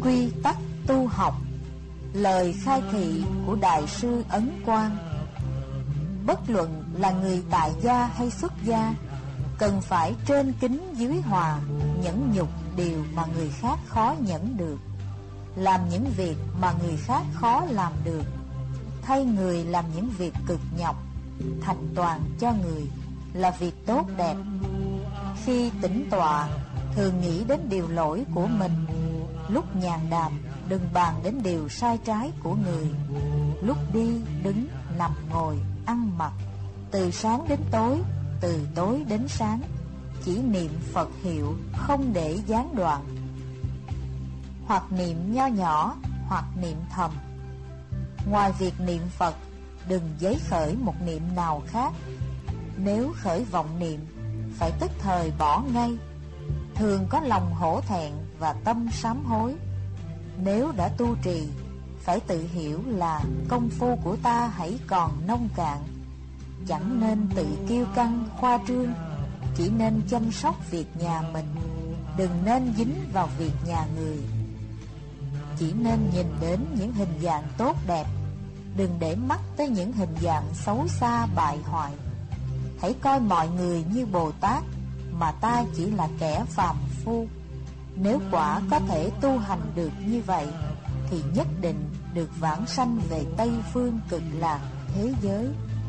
quy tắc tu học, lời khai thị của Đại sư Ấn Quang. Bất luận là người tại gia hay xuất gia, cần phải trên kính dưới hòa, nhẫn nhục điều mà người khác khó nhẫn được, làm những việc mà người khác khó làm được, thay người làm những việc cực nhọc, thành toàn cho người là việc tốt đẹp. Khi tĩnh tọa, thường nghĩ đến điều lỗi của mình. Lúc nhàn đàm, đừng bàn đến điều sai trái của người. Lúc đi, đứng, nằm, ngồi, ăn mặc, từ sáng đến tối, từ tối đến sáng, chỉ niệm Phật hiệu, không để gián đoạn. Hoặc niệm nho nhỏ, hoặc niệm thầm. Ngoài việc niệm Phật, đừng giấy khởi một niệm nào khác. Nếu khởi vọng niệm, phải tức thời bỏ ngay. Thường có lòng hổ thẹn và tâm sám hối. Nếu đã tu trì, phải tự hiểu là công phu của ta hãy còn nông cạn. Chẳng nên tự kiêu căng khoa trương, chỉ nên chăm sóc việc nhà mình, đừng nên dính vào việc nhà người. Chỉ nên nhìn đến những hình dạng tốt đẹp, đừng để mắt tới những hình dạng xấu xa bại hoại. Hãy coi mọi người như Bồ Tát, mà ta chỉ là kẻ phàm phu. Nếu quả có thể tu hành được như vậy, thì nhất định được vãng sanh về Tây Phương Cực Lạc thế giới.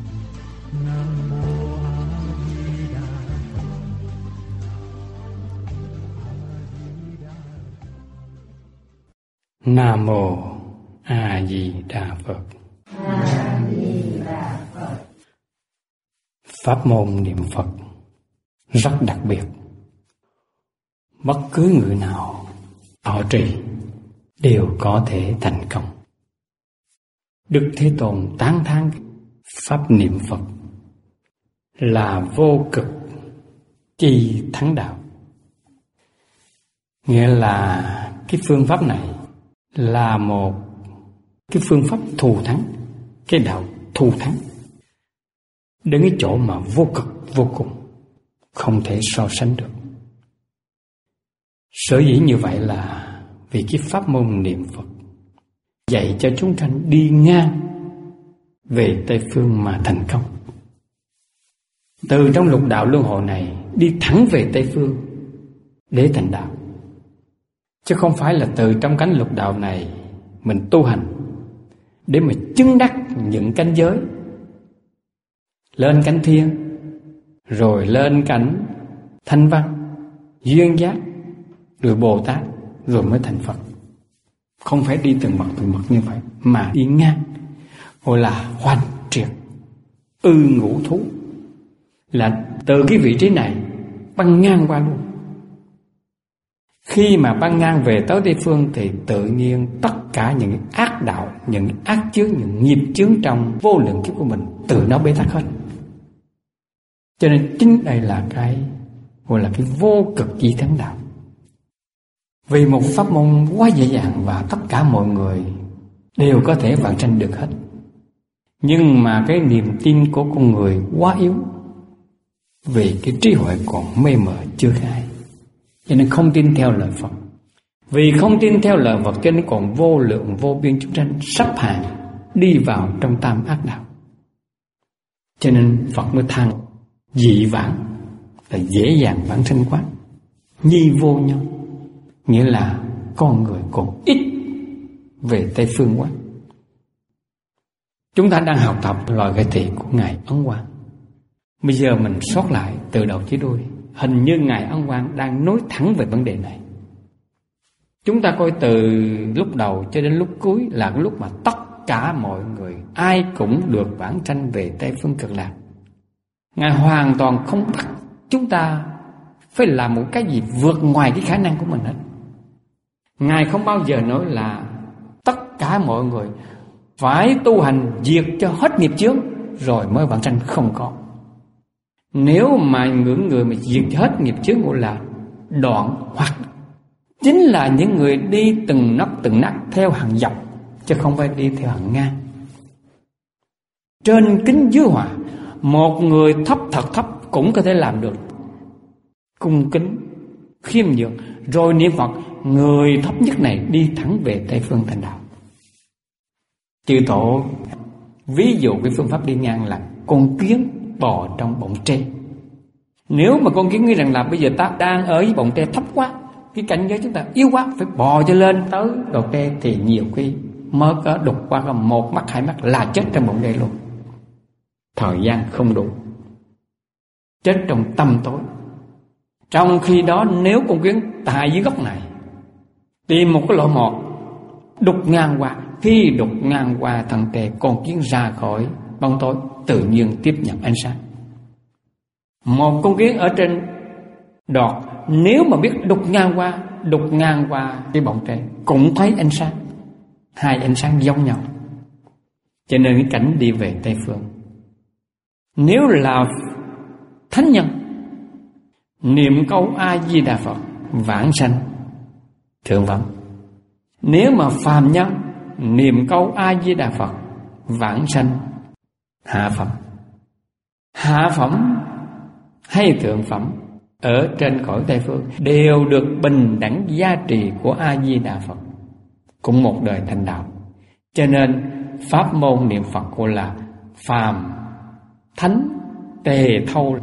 Nam mô A Di Đà Phật. A Di Đà Phật. Pháp môn niệm Phật rất đặc biệt. Bất cứ người nào thọ trì đều có thể thành công. Đức Thế Tôn tán thán pháp niệm Phật là vô cực chi thắng đạo. Nghĩa là cái phương pháp này là một cái phương pháp thù thắng, cái đạo thù thắng, đến cái chỗ mà vô cực vô cùng, không thể so sánh được. Sở dĩ như vậy là vì cái pháp môn niệm Phật dạy cho chúng ta đi ngang về Tây Phương mà thành công. Từ trong lục đạo luân hồi này đi thẳng về Tây Phương để thành đạo, chứ không phải là từ trong cánh lục đạo này mình tu hành để mà chứng đắc những cảnh giới, lên cảnh thiên, rồi lên cảnh thanh văn, duyên giác, rồi Bồ Tát, rồi mới thành Phật. Không phải đi từng bậc như vậy, mà đi ngang, gọi là hoành triệt, ngũ thú, là từ cái vị trí này băng ngang qua luôn. Khi mà băng ngang về tới Tây Phương thì tự nhiên tất cả những ác đạo, những ác chướng, những nghiệp chướng trong vô lượng kiếp của mình từ nó bế tắc hết. Cho nên chính đây là cái gọi là cái vô cực chi thắng đạo. Vì một pháp môn quá dễ dàng và tất cả mọi người đều có thể vãng sanh được hết. Nhưng mà cái niềm tin của con người quá yếu, vì cái trí huệ còn mê mờ chưa khai, cho nên không tin theo lời Phật. Vì không tin theo lời Phật cho nên còn vô lượng vô biên chúng sanh sắp hàng đi vào trong tam ác đạo. Cho nên Phật mới than dị vãng là dễ dàng vãng sanh quá, nhi vô nhân, nghĩa là con người còn ít về Tây Phương quá. Chúng ta đang học tập lời khai thị của Ngài Ấn Quang. Bây giờ mình sót lại từ đầu chí đuôi, hình như Ngài Ấn Quang đang nói thẳng về vấn đề này. Chúng ta coi từ lúc đầu cho đến lúc cuối là cái lúc mà tất cả mọi người ai cũng được vãng sanh về Tây Phương Cực Lạc. Ngài hoàn toàn không bắt chúng ta phải làm một cái gì vượt ngoài cái khả năng của mình hết. Ngài không bao giờ nói là tất cả mọi người phải tu hành diệt cho hết nghiệp chướng rồi mới vãng sanh, không có. Nếu mà những người mà diệt cho hết nghiệp chướng gọi là đoạn, hoặc chính là những người đi từng nấc theo hàng dọc, chứ không phải đi theo hàng ngang. Trên kính dưới hòa, một người thấp thật thấp cũng có thể làm được. Cung kính, khiêm nhường, rồi niệm Phật người thấp nhất này đi thẳng về Tây Phương thành đạo. Chư Tổ ví dụ cái phương pháp đi ngang là con kiến bò trong bọng tre. Nếu mà con kiến nghĩ rằng là bây giờ ta đang ở với bọng tre thấp quá, cái cảnh giới chúng ta yếu quá, phải bò cho lên tới đầu tre, thì nhiều khi mới có đục qua một mắt hai mắt là chết trong bọng tre luôn. Thời gian không đủ, chết trong tăm tối. Trong khi đó nếu con kiến tại dưới gốc này tìm một cái lỗ mọt đục ngang qua, khi đục ngang qua thân tre, con kiến ra khỏi bóng tối tự nhiên tiếp nhận ánh sáng. Một con kiến ở trên đọt nếu mà biết đục ngang qua cái bọng tre cũng thấy ánh sáng, hai ánh sáng giống nhau. Cho nên cái cảnh đi về Tây Phương, nếu là thánh nhân niệm câu A Di Đà Phật vãng sanh thượng phẩm. Nếu mà phàm nhân niệm câu A Di Đà Phật vãng sanh hạ phẩm. Hạ phẩm hay thượng phẩm ở trên cõi Tây Phương đều được bình đẳng giá trị của A Di Đà Phật, cũng một đời thành đạo. Cho nên pháp môn niệm Phật của là phàm thánh tề thâu,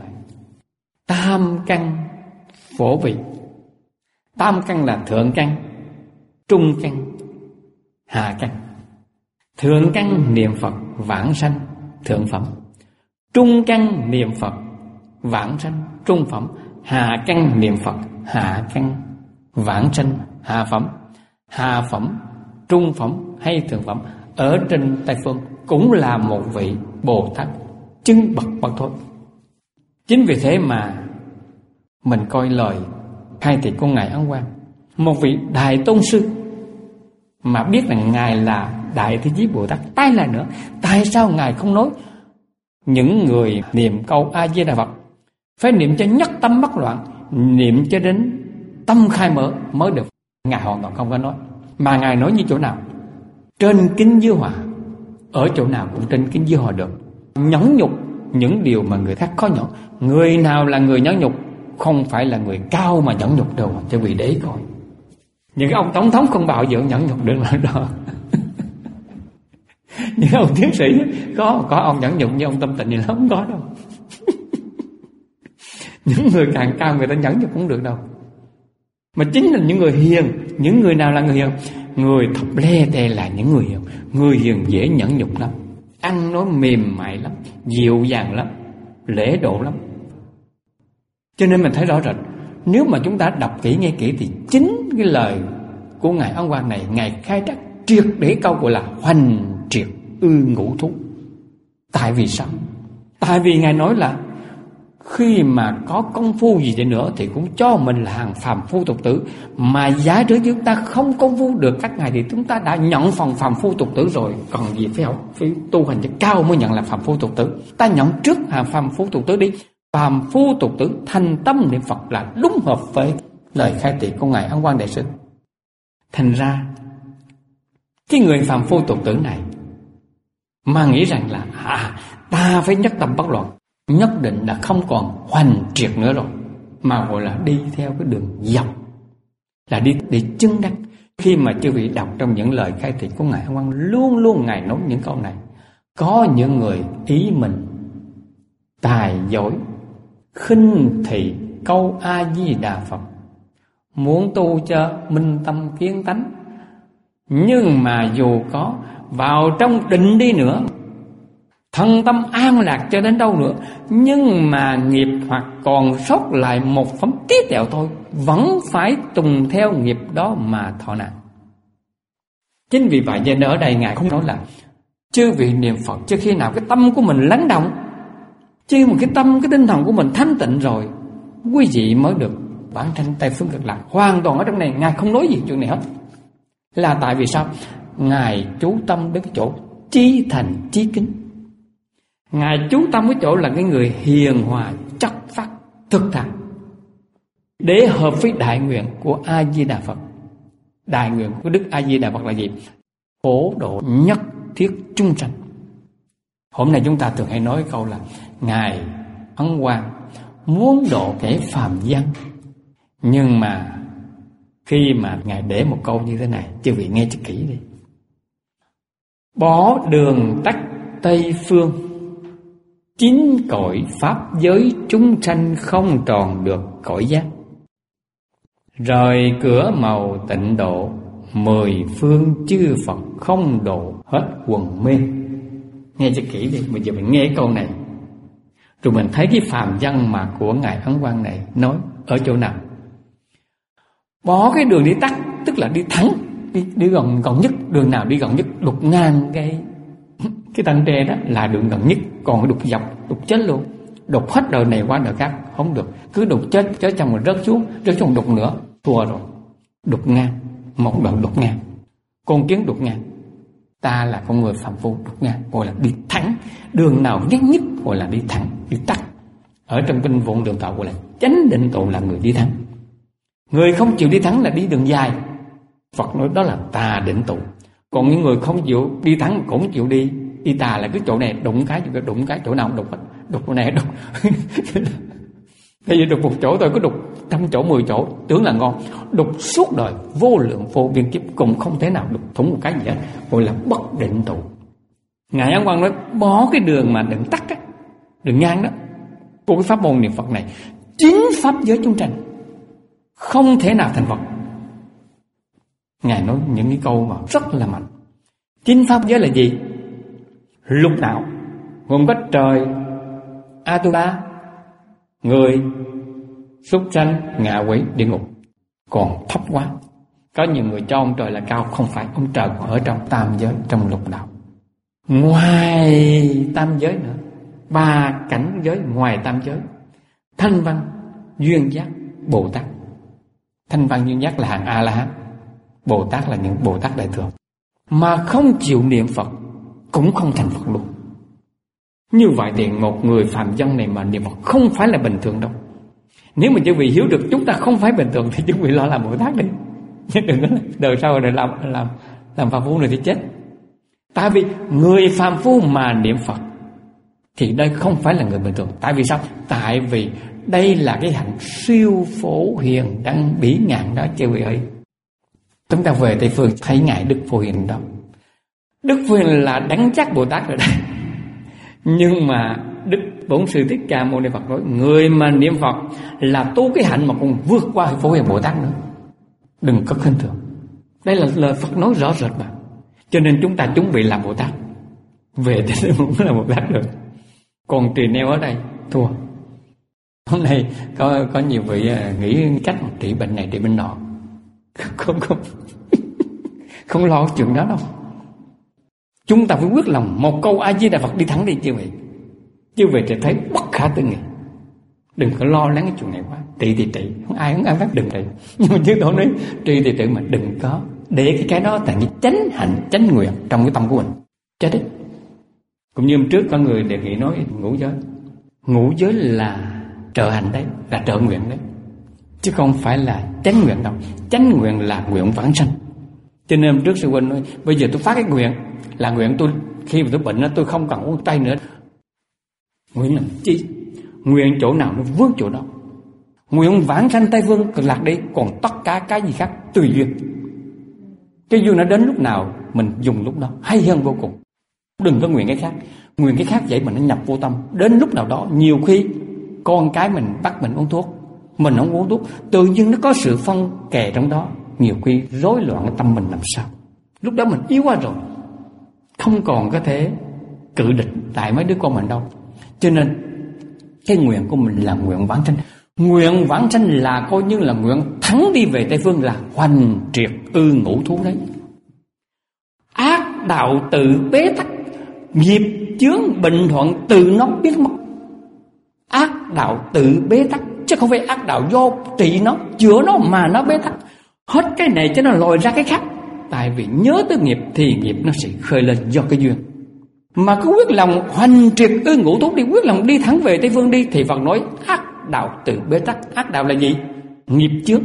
tam căn phổ vị. Tam căn là thượng căn, trung căn, hạ căn. Thượng căn niệm Phật vãng sanh thượng phẩm, trung căn niệm Phật vãng sanh trung phẩm, hạ căn niệm Phật hạ căn vãng sanh hạ phẩm. Hạ phẩm, trung phẩm hay thượng phẩm ở trên Tây Phương cũng là một vị Bồ Tát chứng bậc bất thối. Chính vì thế mà mình coi lời khai thị của Ngài Ấn Quang, một vị Đại Tôn Sư mà biết rằng Ngài là Đại Thế Chí Bồ Tát, tái lại nữa, tại sao Ngài không nói những người niệm câu A Di Đà Phật phải niệm cho nhất tâm bất loạn, niệm cho đến tâm khai mở mới được? Ngài hoàn toàn không có nói. Mà Ngài nói như chỗ nào? Trên kính dưới hòa, ở chỗ nào cũng trên kính dưới hòa được. Nhẫn nhục những điều mà người khác khó nhẫn. Người nào là người nhẫn nhục? Không phải là người cao mà nhẫn nhục đâu, cho vì để coi. Những ông tổng thống không bao giờ nhẫn nhục được đâu. Những ông tiến sĩ có ông nhẫn nhục như ông Tâm Tịnh thì nó không có đâu. Những người càng cao người ta nhẫn nhục cũng được đâu. Mà chính là những người hiền. Những người nào là người hiền? Người thấp lê tê là những người hiền. Người hiền dễ nhẫn nhục lắm, ăn nói mềm mại lắm, dịu dàng lắm, lễ độ lắm. Cho nên mình thấy rõ rệt, nếu mà chúng ta đọc kỹ nghe kỹ thì chính cái lời của Ngài Ấn Quang này, Ngài khai trắc triệt để câu gọi là hoành triệt ư ngũ thú. Tại vì sao? Tại vì Ngài nói là khi mà có công phu gì vậy nữa thì cũng cho mình là hàng phàm phu tục tử. Mà giả sử chúng ta không công phu được các ngài thì chúng ta đã nhận phần phàm phu tục tử rồi, còn gì phải học, phải tu hành cho cao mới nhận là phàm phu tục tử. Ta nhận trước hàng phàm phu tục tử đi. Phàm phu tục tử thành tâm niệm Phật là đúng hợp với lời khai thị của Ngài Ấn Quang Đại Sư. Thành ra cái người phàm phu tục tử này mà nghĩ rằng là ta phải nhất tâm bất loạn, nhất định là không còn hoành triệt nữa rồi, mà gọi là đi theo cái đường dọc, là đi để chứng đắc. Khi mà chư vị đọc trong những lời khai thị của Ngài Ấn Quang, luôn luôn Ngài nói những câu này. Có những người ý mình tài giỏi, khinh thị câu A Di Đà Phật, muốn tu cho minh tâm kiến tánh, nhưng mà dù có vào trong định đi nữa, thân tâm an lạc cho đến đâu nữa, nhưng mà nghiệp hoặc còn sót lại một phẩm tí tẹo thôi, vẫn phải tùng theo nghiệp đó mà thọ nạn. Chính vì vậy nên ở đây Ngài không nói là chư vị niệm Phật cho khi nào cái tâm của mình lắng động, chứ mà cái tâm, cái tinh thần của mình thanh tịnh rồi, quý vị mới được bản thanh Tây Phương Cực Lạc. Hoàn toàn ở trong này Ngài không nói gì chuyện này hết. Là tại vì sao? Ngài chú tâm đến cái chỗ chí thành chí kính. Ngài chú tâm cái chỗ là cái người hiền hòa chất phát thực thà, để hợp với đại nguyện của A Di Đà Phật. Đại nguyện của Đức A Di Đà Phật là gì? Phổ độ nhất thiết chúng sanh. Hôm nay chúng ta thường hay nói câu là Ngài Ấn Quang muốn độ kẻ phàm dân, nhưng mà Khi mà Ngài để một câu như thế này, chư vị nghe cho kỹ đi. Bỏ đường tắt Tây phương, chín cõi pháp giới chúng sanh không tròn được cõi giác. Rời cửa màu tịnh độ, mười phương chư Phật không độ hết quần mê. Nghe cho kỹ đi, bây giờ mình nghe câu này, rồi mình thấy cái phàm văn mà của Ngài Ấn Quang này nói ở chỗ nào. Bỏ cái đường đi tắt, tức là đi thẳng, đi gần nhất. Đường nào đi gần nhất, đục ngang cái tăng tre đó là đường gần nhất. Còn đục dọc, đục chết luôn, đục hết đời này qua đời khác không được. Cứ đục chết trong rồi rớt xuống đục nữa, thua rồi. Đục ngang, một đoạn đục ngang, con kiến đục ngang. Ta là con người phàm phu đục ngang, gọi là đi thẳng. Đường nào ngắn nhất gọi là đi thẳng, đi tắt. Ở trong kinh Vụng Đường Thọ gọi là chánh định tụ, là người đi thẳng. Người không chịu đi thẳng là đi đường dài. Phật nói đó là tà định tụ. Còn những người không chịu đi thẳng cũng chịu đi tà, là cái chỗ này đụng cái chỗ nào cũng đụng hết. Đục chỗ này đục. Bây giờ đục một chỗ thôi, có đục 100 chỗ 10 chỗ tưởng là ngon. Đục suốt đời vô lượng vô biên kiếp cũng không thể nào đục thủng một cái gì hết, gọi là bất định tụ. Ngài Ấn Quang nói bỏ cái đường mà đừng tắt á, đường ngang đó của cái pháp môn niệm Phật này, chính pháp giới chúng sanh không thể nào thành Phật. Ngài nói những cái câu mà rất là mạnh. Chính pháp giới là gì? Lục đạo gồm có trời, Atula, người, súc sanh, ngạ quỷ, địa ngục. Còn thấp quá. Có nhiều người cho ông trời là cao, không phải. Ông trời còn ở trong tam giới, trong lục đạo. Ngoài tam giới nữa, 3 cảnh giới ngoài tam giới: Thanh Văn, Duyên Giác, Bồ Tát. Thanh Văn, Duyên Giác là hàng A-la-hán, Bồ Tát là những Bồ Tát đại thừa. Mà không chịu niệm Phật cũng không thành Phật luôn. Như vậy thì một người phàm dân này mà niệm Phật không phải là bình thường đâu. Nếu mà quý vị hiểu được chúng ta không phải bình thường thì quý vị lo làm Bồ Tát đi, chứ đừng có đời sau rồi làm phàm phu này thì chết. Tại vì người phàm phu mà niệm Phật thì đây không phải là người bình thường. Tại vì sao? Tại vì đây là cái hạnh siêu phổ hiền đăng bỉ ngạn đó chư vị ơi. Chúng ta về Tây Phương thấy ngài Đức Phổ Hiền đó. Đức Phổ Hiền là đấng giác Bồ Tát rồi đấy. Nhưng mà Đức Bổn Sư Thích Ca Mâu Ni Phật nói người mà niệm Phật là tu cái hạnh mà còn vượt qua Phổ Hiền Bồ Tát nữa. Đừng có khinh thường. Đây là lời Phật nói rõ rệt mà. Cho nên chúng ta chuẩn bị làm Bồ Tát. Về thì cũng là Bồ Tát được. Còn trì neo ở đây thua. Hôm nay có nhiều vị nghĩ cách trị bệnh này trị bệnh nọ. Không lo chuyện đó đâu. Chúng ta phải quyết lòng một câu A Di Đà Phật đi thẳng đi chư vị. Chư vị sẽ thấy bất khả tư nghị. Đừng có lo lắng cái chuyện này quá. Trị thì trị, không ai phát đừng trị. Nhưng mà chứ tôi nói trị thì trị mà đừng có để cái đó thành cái chánh hạnh chánh nguyện trong cái tâm của mình. Chết đấy. Cũng như hôm trước có người đề nghị nói ngũ giới. Ngũ giới là trợ hạnh đấy, là trợ nguyện đấy, chứ không phải là chánh nguyện đâu. Chánh nguyện là nguyện vãng sanh. Cho nên hôm trước sư huynh nói bây giờ tôi phát cái nguyện là nguyện tôi khi mà tôi bệnh đó, tôi không cần uống tây nữa. Nguyện làm chi? Nguyện chỗ nào nó vướng chỗ đó. Nguyện vãng sanh Tây Phương cực lạc đi. Còn tất cả cái gì khác tùy duyên. Cái duyên nó đến lúc nào mình dùng lúc đó hay hơn vô cùng. Đừng có nguyện cái khác. Nguyện cái khác vậy mà nó nhập vô tâm. Đến lúc nào đó nhiều khi con cái mình bắt mình uống thuốc, mình không uống thuốc, tự nhiên nó có sự phân kè trong đó. Nhiều khi rối loạn cái tâm mình làm sao. Lúc đó mình yếu quá rồi, không còn có thể cự địch tại mấy đứa con mình đâu. Cho nên cái nguyện của mình là nguyện vãng sanh. Nguyện vãng sanh là coi như là nguyện thắng đi về Tây Phương, là hoành triệt ngũ thú đấy. Ác đạo tự bế tắc, nghiệp chướng bình thuận từ nó biết mất. Ác đạo tự bế tắc, chứ không phải ác đạo do trị nó, chữa nó mà nó bế tắc. Hết cái này cho nó lòi ra cái khác. Tại vì nhớ tới nghiệp thì nghiệp nó sẽ khơi lên do cái duyên. Mà cứ quyết lòng hoành triệt ngũ thú đi, quyết lòng đi thẳng về Tây Phương đi, thì Phật nói ác đạo tự bế tắc. Ác đạo là gì? Nghiệp trước,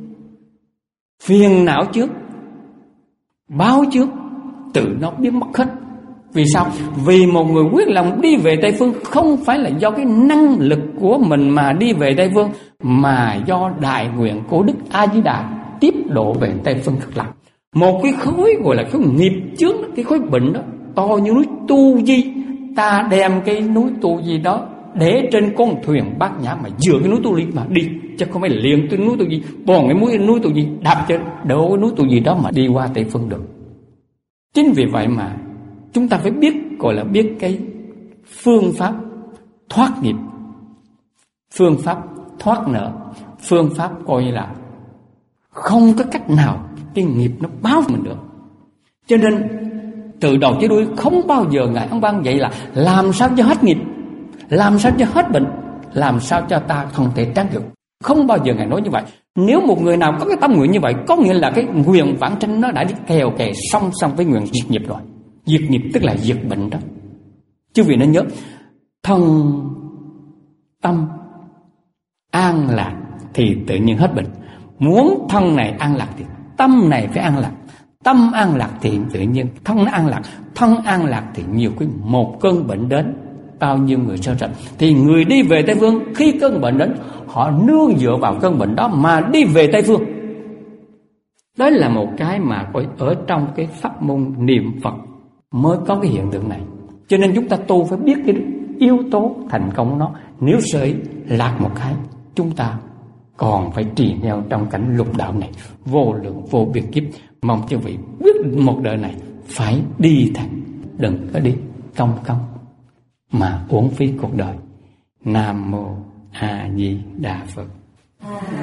phiền não trước, báo trước, tự nó biến mất hết. Vì sao? Vì một người quyết lòng đi về Tây Phương không phải là do cái năng lực của mình mà đi về Tây Phương, mà do đại nguyện của Đức A Di Đà tiếp độ về Tây Phương Cực Lạc. Một cái khối gọi là khối nghiệp chướng, cái khối bệnh đó to như núi Tu Di. Ta đem cái núi Tu Di đó để trên con thuyền Bát Nhã mà dựa cái núi Tu Di mà đi, chứ không phải liền tới núi Tu Di, bòn cái núi Tu Di đạp trên đổ cái núi Tu Di đó mà đi qua Tây Phương được. Chính vì vậy mà chúng ta phải biết, gọi là biết cái phương pháp thoát nghiệp, phương pháp thoát nợ, phương pháp coi như là không có cách nào cái nghiệp nó báo mình được. Cho nên từ đầu tới đuôi không bao giờ Ngài Ấn Quang dạy là làm sao cho hết nghiệp, làm sao cho hết bệnh, làm sao cho ta không thể tráng dục. Không bao giờ Ngài nói như vậy. Nếu một người nào có cái tâm nguyện như vậy, có nghĩa là cái nguyện vãng sanh nó đã đi kèo kè song song với nguyện diệt nghiệp rồi. Diệt nghiệp tức là diệt bệnh đó. Chứ vì nên nhớ, thân tâm an lạc thì tự nhiên hết bệnh. Muốn thân này an lạc thì tâm này phải an lạc. Tâm an lạc thì tự nhiên thân an lạc. Thân an lạc thì nhiều cái một cơn bệnh đến, bao nhiêu người sơ sanh. Thì người đi về Tây Phương, khi cơn bệnh đến, họ nương dựa vào cơn bệnh đó mà đi về Tây Phương. Đó là một cái mà ở trong cái pháp môn niệm Phật mới có cái hiện tượng này. Cho nên chúng ta tu phải biết cái yếu tố thành công của nó. Nếu sợi lạc một cái, chúng ta còn phải trì nhau trong cảnh lục đạo này vô lượng vô biên kiếp. Mong chư vị quyết định một đời này phải đi thành, đừng có đi công mà uổng phí cuộc đời. Nam mô A Di Đà Phật.